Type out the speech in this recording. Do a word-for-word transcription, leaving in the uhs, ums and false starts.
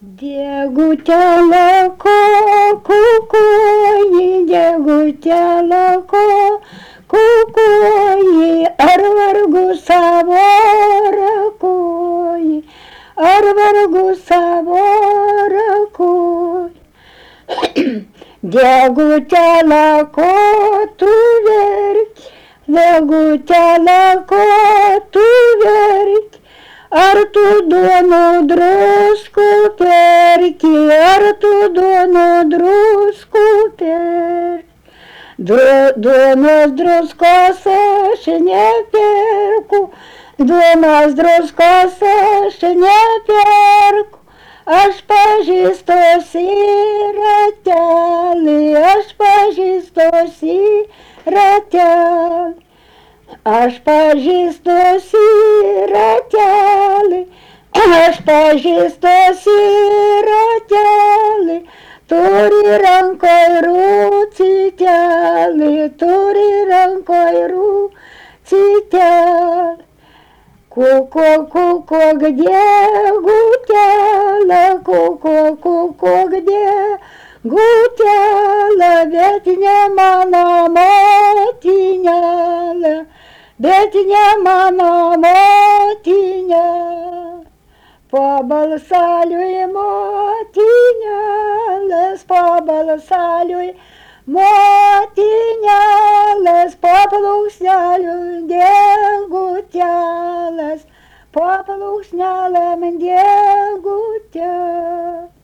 Diegutelė ko kukuoji, diegutelė ko kukuoji, ar vargu savo rakuoji, ar vargu savo rakuoji. Diegutelė ko tu verki, diegutelė ko tu verki, ar tu duonų druskų perki, ar tu duonų druskų perki. Duonos druskos aš neperku, duonos druskos aš neperku. Aš pažįstosi ratelį, aš pažįstosi ratelį. Aš pažįstosi ratelį, aš pažįstosi ratelį, turi rankoj rūcitelį, turi rankoj rūcitelį. Kuko, kuko, где гутяла, kuko, kuko, где гутяла, ведь не mano motinėlė. Bet ne mano motinė, pabalsaliui motinėlės, pabalsaliui motinėlės, paplūksneliui diegutelės, paplūksneliam diegutelės.